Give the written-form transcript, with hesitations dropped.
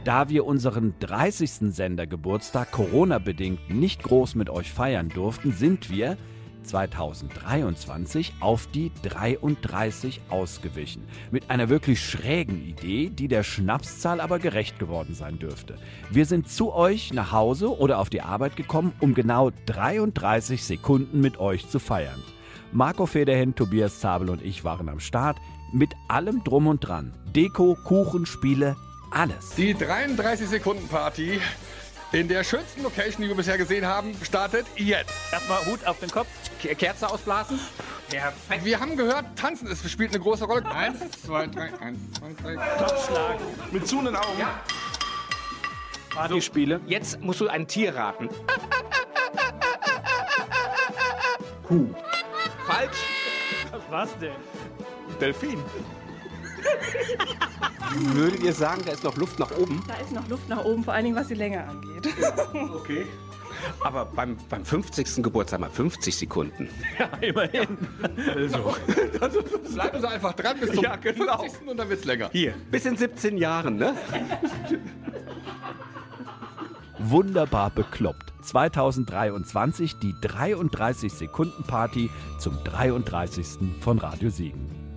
Da wir unseren 30. Sendergeburtstag Corona-bedingt nicht groß mit euch feiern durften, sind wir 2023 auf die 33 ausgewichen. Mit einer wirklich schrägen Idee, die der Schnapszahl aber gerecht geworden sein dürfte. Wir sind zu euch nach Hause oder auf die Arbeit gekommen, um genau 33 Sekunden mit euch zu feiern. Marco Federhen, Tobias Zabel und ich waren am Start mit allem Drum und Dran. Deko, Kuchen, Spiele, alles. Die 33-Sekunden-Party in der schönsten Location, die wir bisher gesehen haben, startet jetzt. Erstmal Hut auf den Kopf. Kerze ausblasen. Perfekt. Wir haben gehört, Tanzen spielt eine große Rolle. 1, 2, 3, 1, 2, 3. Topschlag. Mit zuhenden Augen. Ja. Partyspiele. Jetzt musst du ein Tier raten. Kuh. Falsch. Was denn? Delfin. Würdet ihr sagen, da ist noch Luft nach oben? Da ist noch Luft nach oben, vor allen Dingen was die Länge angeht. Okay. Aber beim 50. Geburtstag mal 50 Sekunden. Ja, immerhin. Also bleiben Sie einfach dran bis zum Ja, genau. 50. und dann wird's länger. Hier, bis in 17 Jahren, ne? Wunderbar bekloppt. 2023 die 33-Sekunden-Party zum 33. von Radio Siegen.